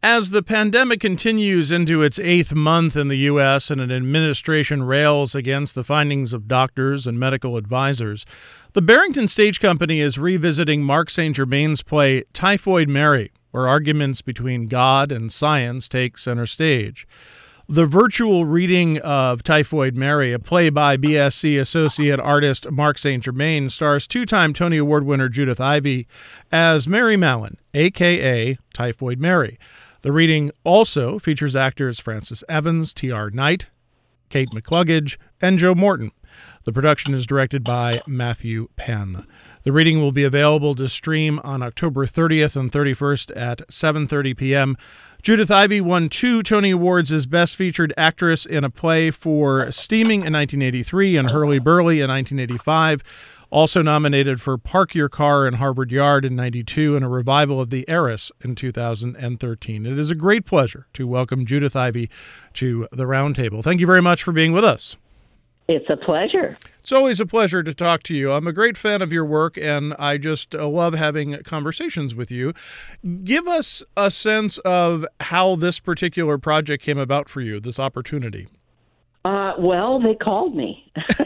As the pandemic continues into its eighth month in the U.S. and an administration rails against the findings of doctors and medical advisors, the Barrington Stage Company is revisiting Mark St. Germain's play Typhoid Mary, where arguments between God and science take center stage. The virtual reading of Typhoid Mary, a play by BSC associate artist Mark St. Germain, stars two-time Tony Award winner Judith Ivey as Mary Mallon, a.k.a. Typhoid Mary. The reading also features actors Francis Evans, T.R. Knight, Kate McCluggage, and Joe Morton. The production is directed by Matthew Penn. The reading will be available to stream on October 30th and 31st at 7:30 p.m. Judith Ivey won 2 Tony Awards as Best Featured Actress in a Play for Steaming in 1983 and Hurly Burly in 1985. Also nominated for Park Your Car in Harvard Yard in 92 and a revival of The Heiress in 2013. It is a great pleasure to welcome Judith Ivey to the Roundtable. Thank you very much for being with us. It's a pleasure. It's always a pleasure to talk to you. I'm a great fan of your work, and I just love having conversations with you. Give us a sense of how this particular project came about for you, this opportunity. Well, they called me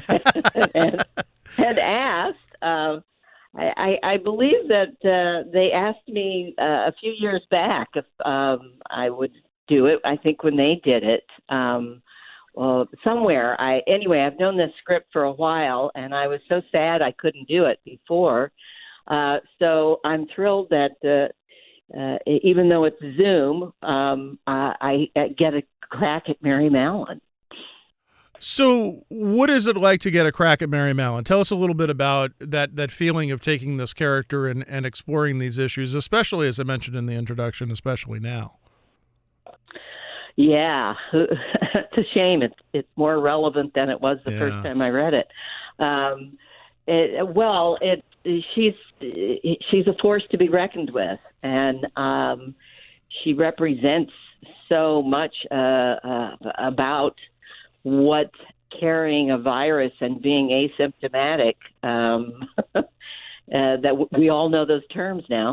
and asked. I believe that they asked me a few years back if I would do it. I think when they did it. Somewhere. I've known this script for a while, and I was so sad I couldn't do it before. So I'm thrilled that even though it's Zoom, I get a crack at Mary Mallon. So what is it like to get a crack at Mary Mallon? Tell us a little bit about that feeling of taking this character and exploring these issues, especially, as I mentioned in the introduction, especially now. Yeah, it's a shame. It's more relevant than it was the first time I read it. She's a force to be reckoned with, and she represents so much about what carrying a virus and being asymptomatic. That we all know those terms now.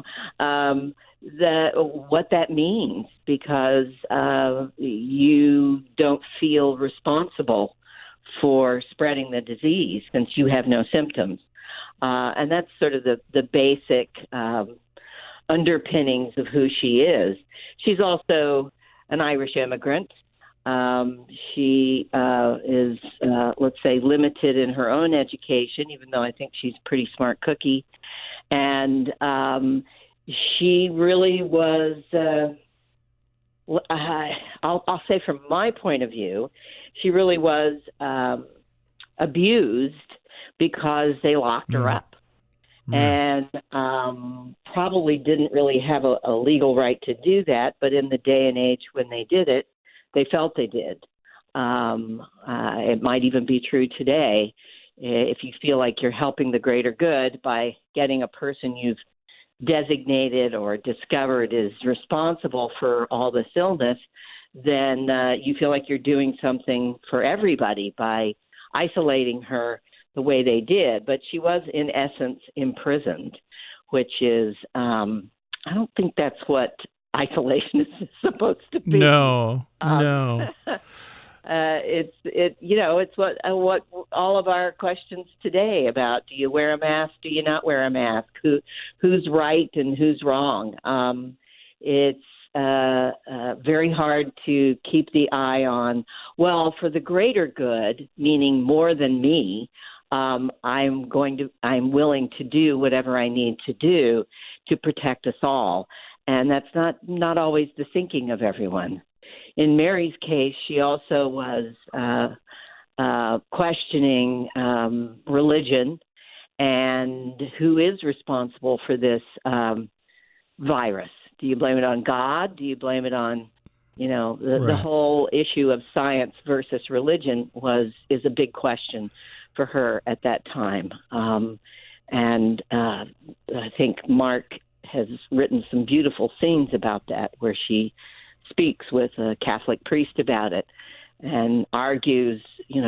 What that means, because you don't feel responsible for spreading the disease since you have no symptoms. And that's sort of the basic underpinnings of who she is. She's also an Irish immigrant. She is, let's say, limited in her own education, even though I think she's a pretty smart cookie. And she really was, I'll say from my point of view, she really was abused because they locked her up. And probably didn't really have a legal right to do that. But in the day and age when they did it, they felt they did. It might even be true today. If you feel like you're helping the greater good by getting a person you've designated or discovered is responsible for all this illness, then you feel like you're doing something for everybody by isolating her the way they did. But she was, in essence, imprisoned, which is, I don't think that's what isolation is supposed to be. No. It's what all of our questions today about: do you wear a mask? Do you not wear a mask? Who's right and who's wrong? It's very hard to keep the eye on. Well, for the greater good, meaning more than me, I'm willing to do whatever I need to do to protect us all. And that's not always the thinking of everyone. In Mary's case, she also was questioning religion and who is responsible for this virus. Do you blame it on God? Do you blame it on, the whole issue of science versus religion is a big question for her at that time. And I think Mark has written some beautiful scenes about that, where she speaks with a Catholic priest about it and argues,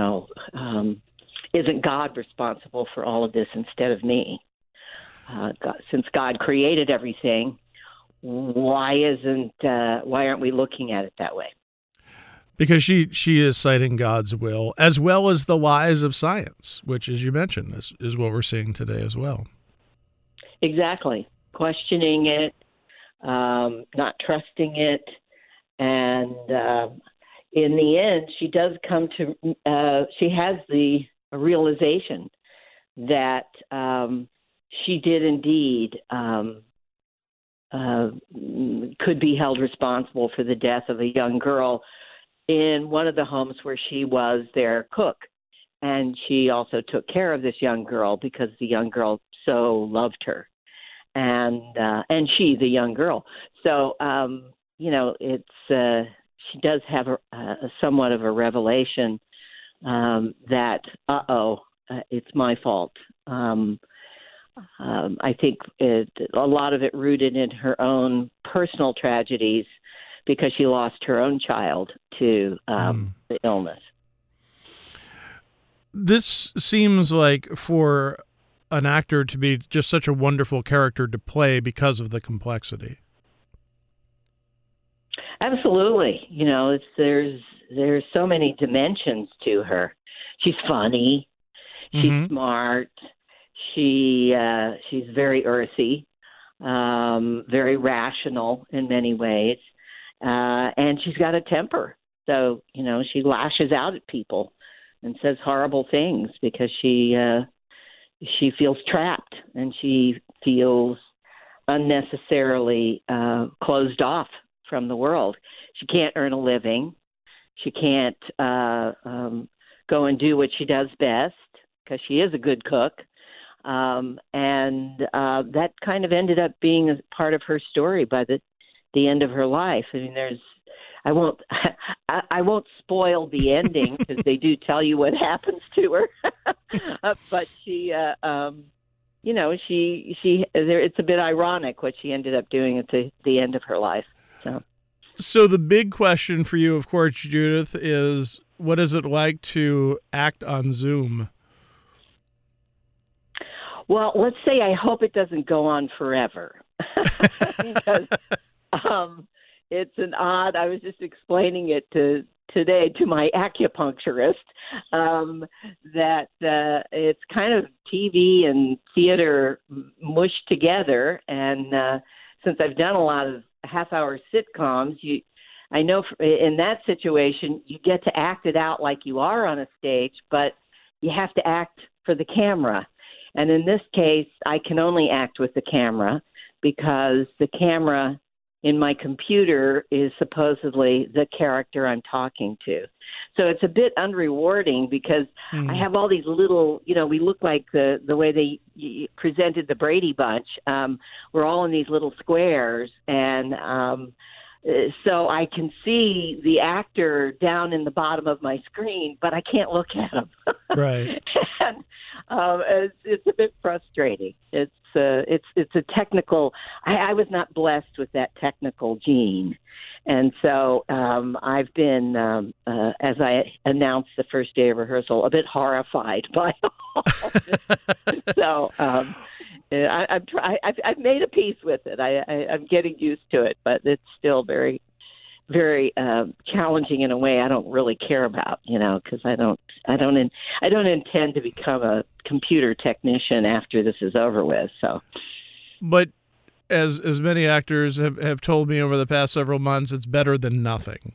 isn't God responsible for all of this instead of me? Since God created everything, why aren't we looking at it that way? Because she is citing God's will as well as the lies of science, which, as you mentioned, is what we're seeing today as well. Exactly. Questioning it, not trusting it. And in the end, she does come to, she has the realization that she did indeed could be held responsible for the death of a young girl in one of the homes where she was their cook. And she also took care of this young girl because the young girl so loved her. And she, the young girl. So, it's she does have a somewhat of a revelation that, it's my fault. I think a lot of it rooted in her own personal tragedies because she lost her own child to the illness. This seems like for an actor to be just such a wonderful character to play because of the complexity. Absolutely. There's so many dimensions to her. She's funny. She's smart. She's very earthy, very rational in many ways. And she's got a temper. So, she lashes out at people and says horrible things because she feels trapped and she feels unnecessarily closed off from the world. She can't earn a living. She can't go and do what she does best because she is a good cook. And that kind of ended up being a part of her story by the end of her life. I mean, I won't spoil the ending because they do tell you what happens to her. But she, it's a bit ironic what she ended up doing at the end of her life. So the big question for you, of course, Judith, is what is it like to act on Zoom? Well, let's say I hope it doesn't go on forever because it's an odd. I was just explaining it today to my acupuncturist that it's kind of TV and theater mushed together, and since I've done a lot of half-hour sitcoms, I know in that situation you get to act it out like you are on a stage, but you have to act for the camera. And in this case, I can only act with the camera because the camera in my computer is supposedly the character I'm talking to. So it's a bit unrewarding because I have all these little, we look like the way they presented the Brady Bunch. We're all in these little squares, and so I can see the actor down in the bottom of my screen, but I can't look at him. Right. And it's a bit frustrating. It's a technical. I was not blessed with that technical gene, and so I've been, as I announced the first day of rehearsal, a bit horrified by all this. So I've made a peace with it. I'm getting used to it, but it's still very, very challenging in a way I don't really care about, because I don't intend to become a computer technician after this is over with. So, but as many actors have told me over the past several months, it's better than nothing.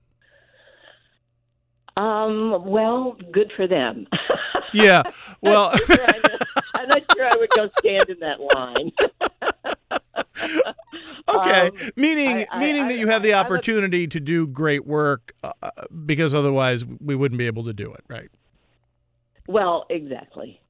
Well, good for them. Yeah. Well, I'm not sure I would go stand in that line. Okay, meaning that you have the opportunity to do great work because otherwise we wouldn't be able to do it, right? Well, exactly.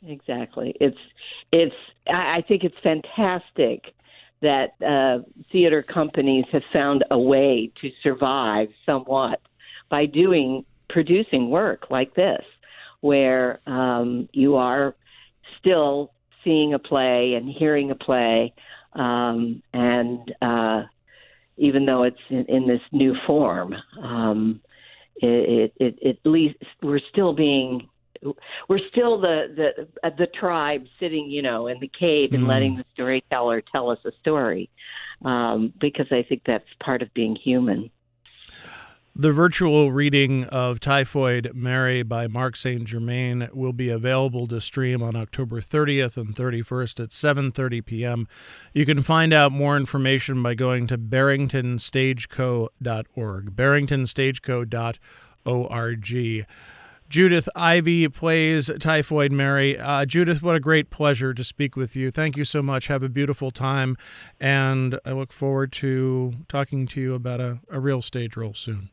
I think it's fantastic that theater companies have found a way to survive somewhat by producing work like this, where you are still seeing a play and hearing a play. And even though it's in this new form, at least we're still being we're still the tribe sitting, in the cave and letting the storyteller tell us a story, because I think that's part of being human. The virtual reading of Typhoid Mary by Mark St. Germain will be available to stream on October 30th and 31st at 7:30 p.m. You can find out more information by going to barringtonstageco.org, barringtonstageco.org. Judith Ivey plays Typhoid Mary. Judith, what a great pleasure to speak with you. Thank you so much. Have a beautiful time, and I look forward to talking to you about a real stage role soon.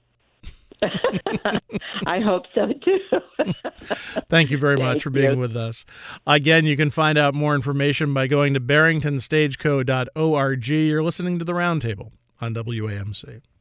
I hope so, too. Thank you very much for being with us. Again, you can find out more information by going to barringtonstageco.org. You're listening to The Roundtable on WAMC.